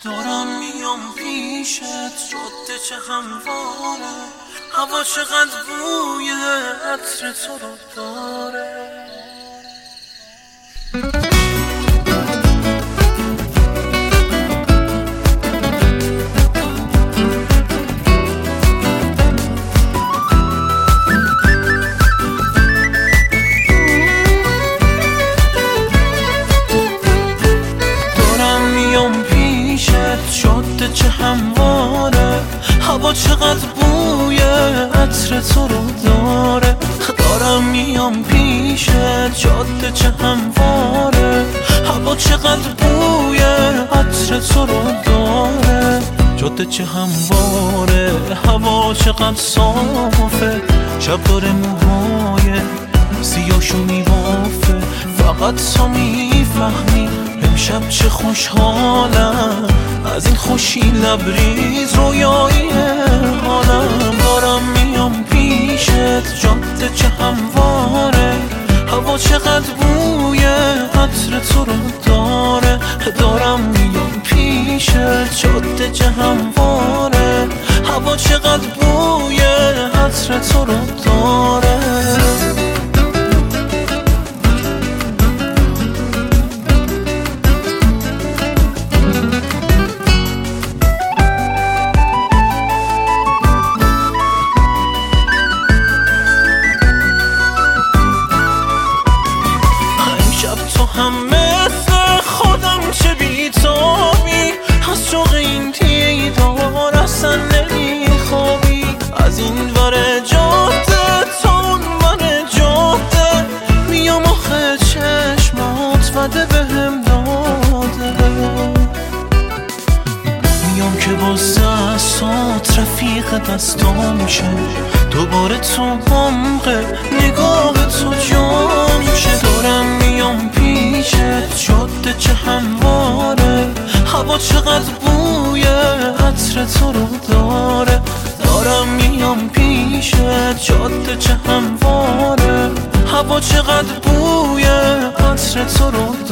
دارم میام پیشت، جاده چه همواره، هوا چقدر بوی عطر تو رو داره. جاده چه همواره، هوا چقدر بوی عطر تو رو داره. دارم میام پیشت، جاده چه همواره، هوا چقدر بوی عطر تو رو داره. جاده چه همواره، هوا چقدر صافه، شب داره موهای سیاهشو میبافه. فقط تو میفهمی امشب چه خوشحالم، از این خوشی لبریز رویایی حالم. دارم میام پیشت، جاده چه همواره، هوا چقدر بوی عطر تو رو داره. دارم میام پیشت، جاده چه همواره، هوا چقدر بوی عطر تو رو داره. هم مثل خودم چه بیتابی، از شوق این دیدار اصلا نمیخوابی. از این ور جاده تا اون ور جاده میام آخه چشمات وده بهم داده. میام که با دستات رفیق دستام شه، دوباره تو عمق نگاه تو جام شه. دارم میام پیشت، جاده چه همواره، هوا چقدر بوی عطر تو رو داره. دارم میام پیشت، جاده چه همواره، هوا چقدر بوی عطر تو رو داره.